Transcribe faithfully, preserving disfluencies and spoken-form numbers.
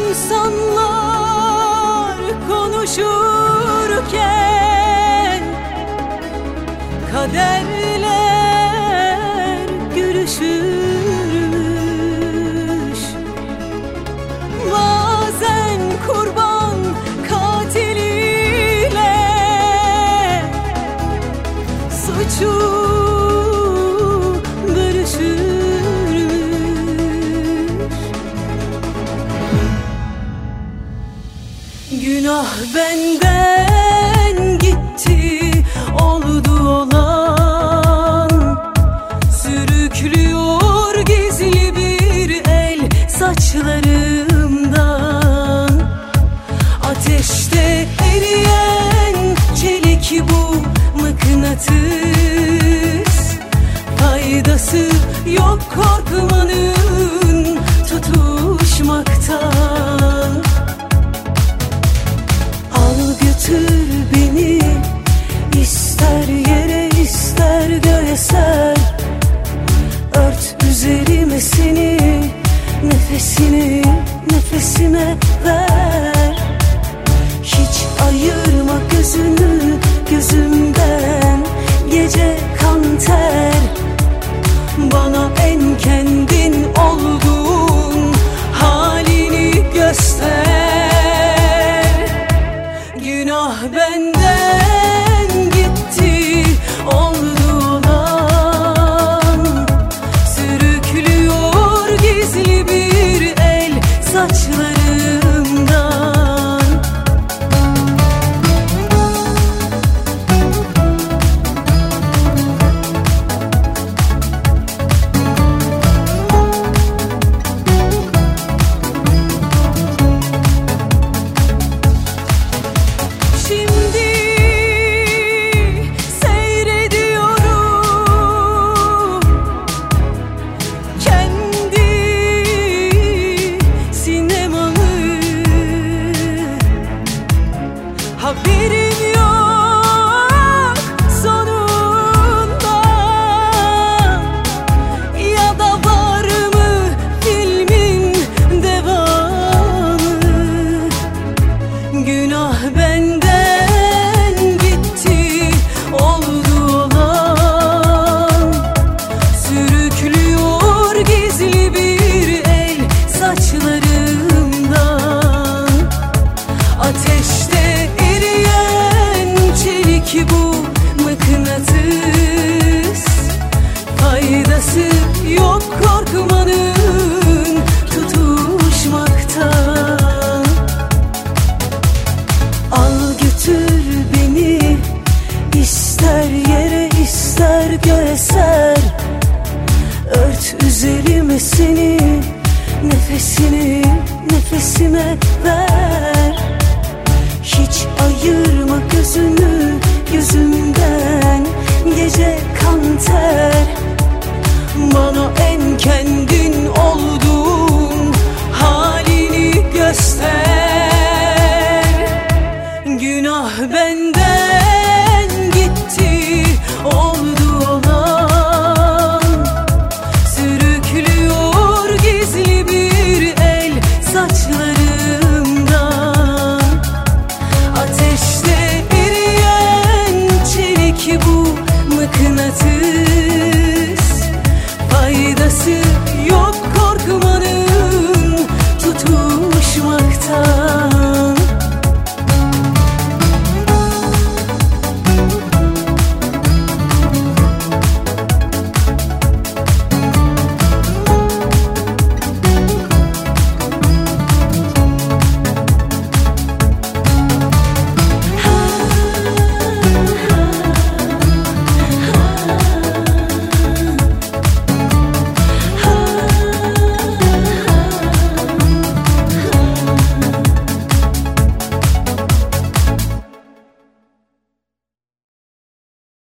İnsanlar konuşurken kaderler gülüşürmüş. Bazen kurban katiliyle suçu bölüşürmüş. Günah benden gitti, oldu olan. Sürüklüyor gizli bir el saçlarımdan. Ateşte eriyen çelik bu mıknatıs. Faydası yok korkmanın tutuşmaktan. Al götür beni, ister yere ister göğe ser. Ört üzerime seni, nefesini nefesime ver. Hiç ayırma gözünü gözümden, gece kan ter. Bana en kendin olduğun halini göster. Günah benden gitti, oldu olan. Sürüklüyor gizli bir el saçlarımdan. Şimdi seyrediyorum kendi sinemamı. Haberim yok sonunda, ya da var mı filmin devamı? Günah benden gitti, oldu olan. Sürüklüyor gizli bir el saçlarımdan. Ateşte eriyen çelik bu mıknatıs. Faydası yok korkmanın tutuşmaktan. Al götür beni, ister yere ister göğe ser. Ört üzerime seni, nefesini nefesime ver. Hiç ayırma gözünü gözümden, gece kan ter. Bana en kendin oldu